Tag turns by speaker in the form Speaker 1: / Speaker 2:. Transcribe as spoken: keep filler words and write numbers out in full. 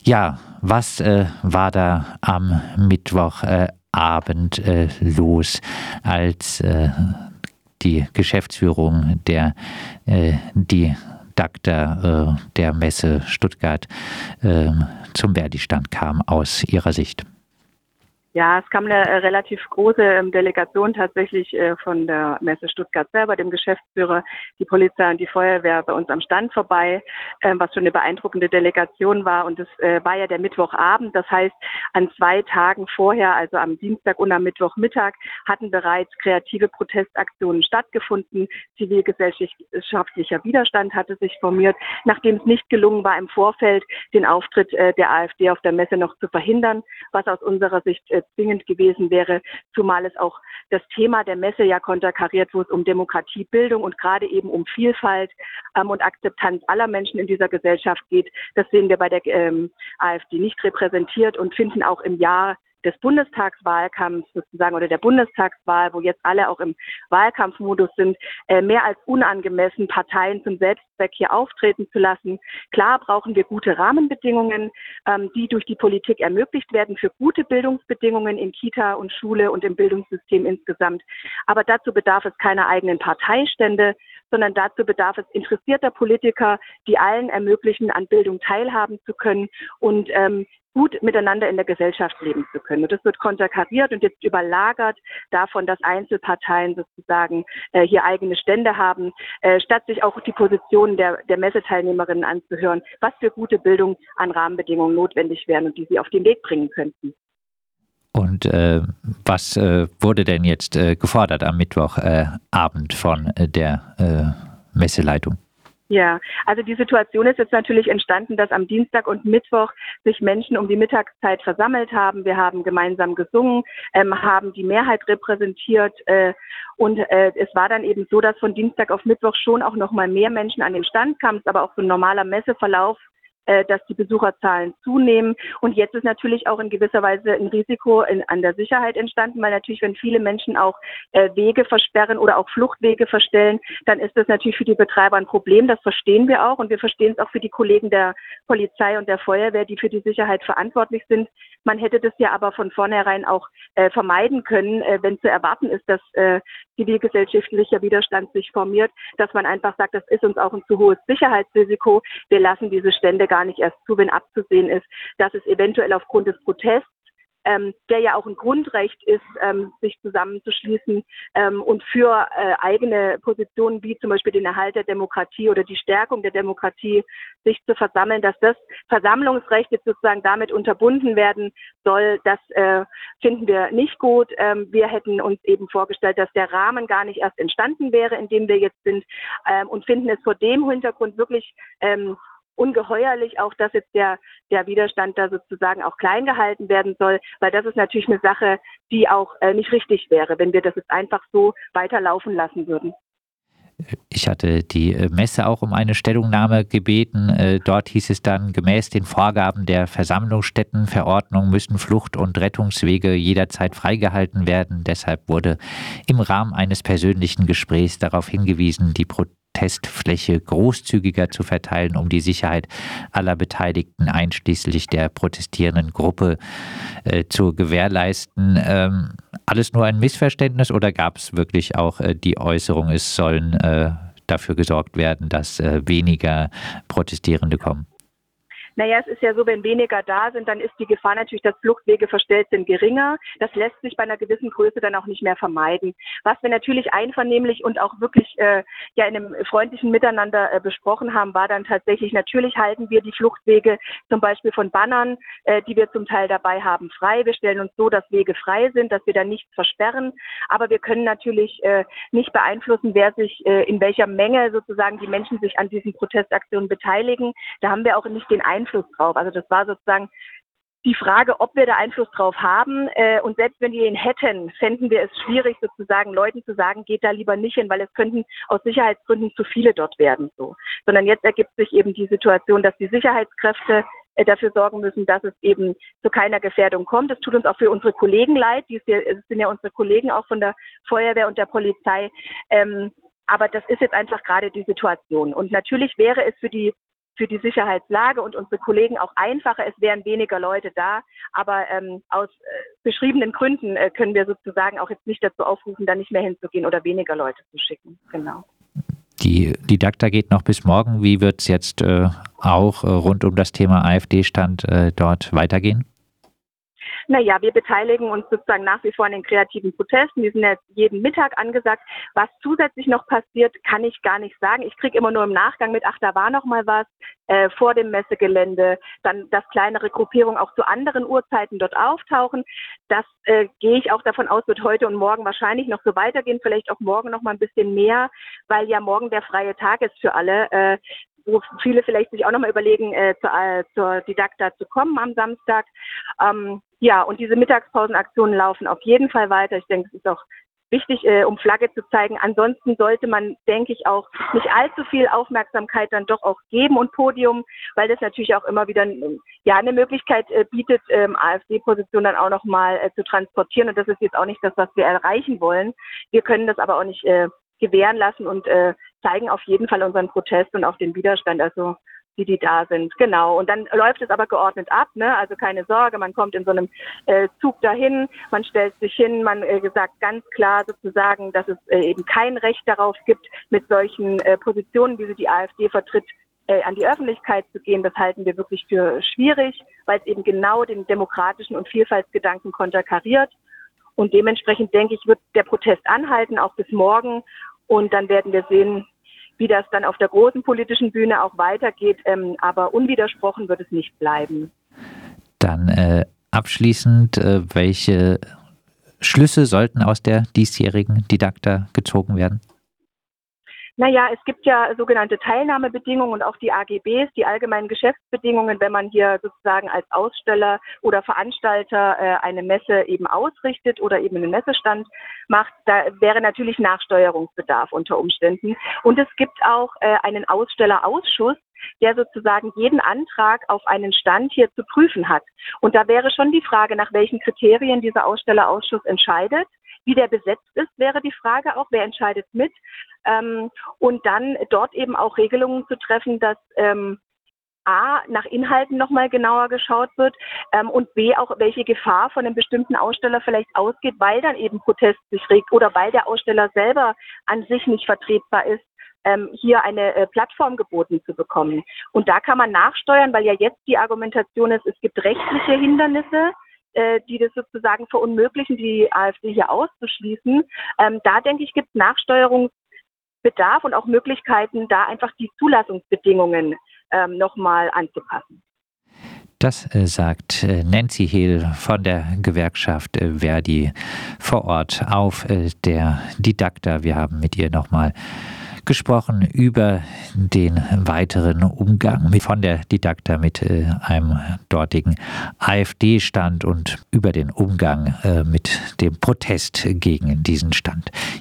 Speaker 1: Ja, was äh, war da am Mittwochabend äh, äh, los, als äh, die Geschäftsführung der äh, die Dagda äh, der Messe Stuttgart äh, zum Verdi-Stand kam aus Ihrer Sicht?
Speaker 2: Ja, es kam eine äh, relativ große ähm, Delegation tatsächlich äh, von der Messe Stuttgart selber, dem Geschäftsführer, die Polizei und die Feuerwehr bei uns am Stand vorbei, ähm, was schon eine beeindruckende Delegation war. Und es äh, war ja der Mittwochabend, das heißt, an zwei Tagen vorher, also am Dienstag und am Mittwochmittag, hatten bereits kreative Protestaktionen stattgefunden. Zivilgesellschaftlicher Widerstand hatte sich formiert, nachdem es nicht gelungen war, im Vorfeld den Auftritt äh, der AfD auf der Messe noch zu verhindern, was aus unserer Sicht äh, zwingend gewesen wäre, zumal es auch das Thema der Messe ja konterkariert, wo es um Demokratiebildung und gerade eben um Vielfalt ähm, und Akzeptanz aller Menschen in dieser Gesellschaft geht. Das sehen wir bei der ähm, AfD nicht repräsentiert und finden auch im Jahr des Bundestagswahlkampfs sozusagen oder der Bundestagswahl, wo jetzt alle auch im Wahlkampfmodus sind, äh, mehr als unangemessen, Parteien zum Selbstzweck hier auftreten zu lassen. Klar brauchen wir gute Rahmenbedingungen, ähm, die durch die Politik ermöglicht werden für gute Bildungsbedingungen in Kita und Schule und im Bildungssystem insgesamt. Aber dazu bedarf es keiner eigenen Parteistände, sondern dazu bedarf es interessierter Politiker, die allen ermöglichen, an Bildung teilhaben zu können und ähm, gut miteinander in der Gesellschaft leben zu können. Und das wird konterkariert und jetzt überlagert davon, dass Einzelparteien sozusagen äh, hier eigene Stände haben, äh, statt sich auch die Positionen der, der Messeteilnehmerinnen anzuhören, was für gute Bildung an Rahmenbedingungen notwendig wären und die sie auf den Weg bringen könnten.
Speaker 1: Und äh, was äh, wurde denn jetzt äh, gefordert am Mittwochabend äh, von äh, der äh, Messeleitung?
Speaker 2: Ja, also die Situation ist jetzt natürlich entstanden, dass am Dienstag und Mittwoch sich Menschen um die Mittagszeit versammelt haben. Wir haben gemeinsam gesungen, ähm, haben die Mehrheit repräsentiert äh, und äh, es war dann eben so, dass von Dienstag auf Mittwoch schon auch noch mal mehr Menschen an den Stand kamen, aber auch so ein normaler Messeverlauf, dass die Besucherzahlen zunehmen. Und jetzt ist natürlich auch in gewisser Weise ein Risiko in, an der Sicherheit entstanden, weil natürlich, wenn viele Menschen auch äh, Wege versperren oder auch Fluchtwege verstellen, dann ist das natürlich für die Betreiber ein Problem. Das verstehen wir auch und wir verstehen es auch für die Kollegen der Polizei und der Feuerwehr, die für die Sicherheit verantwortlich sind. Man hätte das ja aber von vornherein auch äh, vermeiden können, äh, wenn zu erwarten ist, dass äh, zivilgesellschaftlicher Widerstand sich formiert, dass man einfach sagt, das ist uns auch ein zu hohes Sicherheitsrisiko. Wir lassen diese Stände gar nicht erst zu, wenn abzusehen ist, dass es eventuell aufgrund des Protests, ähm, der ja auch ein Grundrecht ist, ähm, sich zusammenzuschließen ähm, und für äh, eigene Positionen wie zum Beispiel den Erhalt der Demokratie oder die Stärkung der Demokratie sich zu versammeln, dass das Versammlungsrecht jetzt sozusagen damit unterbunden werden soll, das äh, finden wir nicht gut. Ähm, wir hätten uns eben vorgestellt, dass der Rahmen gar nicht erst entstanden wäre, in dem wir jetzt sind ähm, und finden es vor dem Hintergrund wirklich ähm, ungeheuerlich auch, dass jetzt der, der Widerstand da sozusagen auch klein gehalten werden soll, weil das ist natürlich eine Sache, die auch äh, nicht richtig wäre, wenn wir das jetzt einfach so weiterlaufen lassen würden.
Speaker 1: Ich hatte die Messe auch um eine Stellungnahme gebeten. Dort hieß es dann, gemäß den Vorgaben der Versammlungsstättenverordnung müssen Flucht- und Rettungswege jederzeit freigehalten werden. Deshalb wurde im Rahmen eines persönlichen Gesprächs darauf hingewiesen, die Protestfläche großzügiger zu verteilen, um die Sicherheit aller Beteiligten einschließlich der protestierenden Gruppe äh, zu gewährleisten. Ähm, alles nur ein Missverständnis oder gab es wirklich auch äh, die Äußerung, es sollen äh, dafür gesorgt werden, dass äh, weniger Protestierende kommen?
Speaker 2: Naja, es ist ja so, wenn weniger da sind, dann ist die Gefahr natürlich, dass Fluchtwege verstellt sind, geringer. Das lässt sich bei einer gewissen Größe dann auch nicht mehr vermeiden. Was wir natürlich einvernehmlich und auch wirklich äh, ja in einem freundlichen Miteinander äh, besprochen haben, war dann tatsächlich, natürlich halten wir die Fluchtwege zum Beispiel von Bannern, äh, die wir zum Teil dabei haben, frei. Wir stellen uns so, dass Wege frei sind, dass wir da nichts versperren. Aber wir können natürlich äh, nicht beeinflussen, wer sich, äh, in welcher Menge sozusagen die Menschen sich an diesen Protestaktionen beteiligen. Da haben wir auch nicht den Einfluss drauf. Also das war sozusagen die Frage, ob wir da Einfluss drauf haben. Äh, und selbst wenn wir ihn hätten, fänden wir es schwierig, sozusagen Leuten zu sagen, geht da lieber nicht hin, weil es könnten aus Sicherheitsgründen zu viele dort werden. So. Sondern jetzt ergibt sich eben die Situation, dass die Sicherheitskräfte äh, dafür sorgen müssen, dass es eben zu keiner Gefährdung kommt. Es tut uns auch für unsere Kollegen leid. Die sind ja unsere Kollegen auch von der Feuerwehr und der Polizei. Ähm, aber das ist jetzt einfach gerade die Situation. Und natürlich wäre es für die für die Sicherheitslage und unsere Kollegen auch einfacher. Es wären weniger Leute da, aber ähm, aus äh, beschriebenen Gründen äh, können wir sozusagen auch jetzt nicht dazu aufrufen, da nicht mehr hinzugehen oder weniger Leute zu schicken. Genau.
Speaker 1: Die Didakta geht noch bis morgen. Wie wird es jetzt äh, auch äh, rund um das Thema AfD-Stand äh, dort weitergehen?
Speaker 2: Naja, wir beteiligen uns sozusagen nach wie vor an den kreativen Protesten. Die sind jetzt jeden Mittag angesagt. Was zusätzlich noch passiert, kann ich gar nicht sagen. Ich kriege immer nur im Nachgang mit, ach, da war noch mal was äh, vor dem Messegelände. Dann, dass kleinere Gruppierungen auch zu anderen Uhrzeiten dort auftauchen. Das äh, gehe ich auch davon aus, wird heute und morgen wahrscheinlich noch so weitergehen. Vielleicht auch morgen noch mal ein bisschen mehr, weil ja morgen der freie Tag ist für alle. Äh, wo viele vielleicht sich auch nochmal überlegen, äh, zur, äh, zur Didakta zu kommen am Samstag. Ähm, ja, und diese Mittagspausenaktionen laufen auf jeden Fall weiter. Ich denke, es ist auch wichtig, äh, um Flagge zu zeigen. Ansonsten sollte man, denke ich, auch nicht allzu viel Aufmerksamkeit dann doch auch geben und Podium, weil das natürlich auch immer wieder ja eine Möglichkeit äh, bietet, ähm, AfD-Position dann auch nochmal äh, zu transportieren. Und das ist jetzt auch nicht das, was wir erreichen wollen. Wir können das aber auch nicht äh, gewähren lassen und äh, zeigen auf jeden Fall unseren Protest und auch den Widerstand, also die, die da sind. Genau. Und dann läuft es aber geordnet ab, ne? Also keine Sorge, man kommt in so einem äh, Zug dahin, man stellt sich hin, man äh, sagt ganz klar sozusagen, dass es äh, eben kein Recht darauf gibt, mit solchen äh, Positionen, wie sie die AfD vertritt, äh, an die Öffentlichkeit zu gehen. Das halten wir wirklich für schwierig, weil es eben genau den demokratischen und Vielfaltsgedanken konterkariert. Und dementsprechend, denke ich, wird der Protest anhalten, auch bis morgen. Und dann werden wir sehen, wie das dann auf der großen politischen Bühne auch weitergeht. Ähm, aber unwidersprochen wird es nicht bleiben.
Speaker 1: Dann äh, abschließend, äh, welche Schlüsse sollten aus der diesjährigen Didakta gezogen werden?
Speaker 2: Naja, es gibt ja sogenannte Teilnahmebedingungen und auch die A G Bs, die allgemeinen Geschäftsbedingungen, wenn man hier sozusagen als Aussteller oder Veranstalter äh, eine Messe eben ausrichtet oder eben einen Messestand macht. Da wäre natürlich Nachsteuerungsbedarf unter Umständen. Und es gibt auch äh, einen Ausstellerausschuss, der sozusagen jeden Antrag auf einen Stand hier zu prüfen hat. Und da wäre schon die Frage, nach welchen Kriterien dieser Ausstellerausschuss entscheidet. Wie der besetzt ist, wäre die Frage auch, wer entscheidet mit. Ähm, und dann dort eben auch Regelungen zu treffen, dass ähm, A, nach Inhalten nochmal genauer geschaut wird ähm, und B, auch welche Gefahr von einem bestimmten Aussteller vielleicht ausgeht, weil dann eben Protest sich regt oder weil der Aussteller selber an sich nicht vertretbar ist, ähm, hier eine äh, Plattform geboten zu bekommen. Und da kann man nachsteuern, weil ja jetzt die Argumentation ist, es gibt rechtliche Hindernisse, die das sozusagen verunmöglichen, die AfD hier auszuschließen. Ähm, da, denke ich, gibt es Nachsteuerungsbedarf und auch Möglichkeiten, da einfach die Zulassungsbedingungen ähm, nochmal anzupassen.
Speaker 1: Das äh, sagt äh, Nancy Hehl von der Gewerkschaft äh, Verdi vor Ort auf äh, der Didakta. Wir haben mit ihr nochmal gesprochen über den weiteren Umgang mit, von der Didakta mit äh, einem dortigen AfD-Stand und über den Umgang äh, mit dem Protest gegen diesen Stand.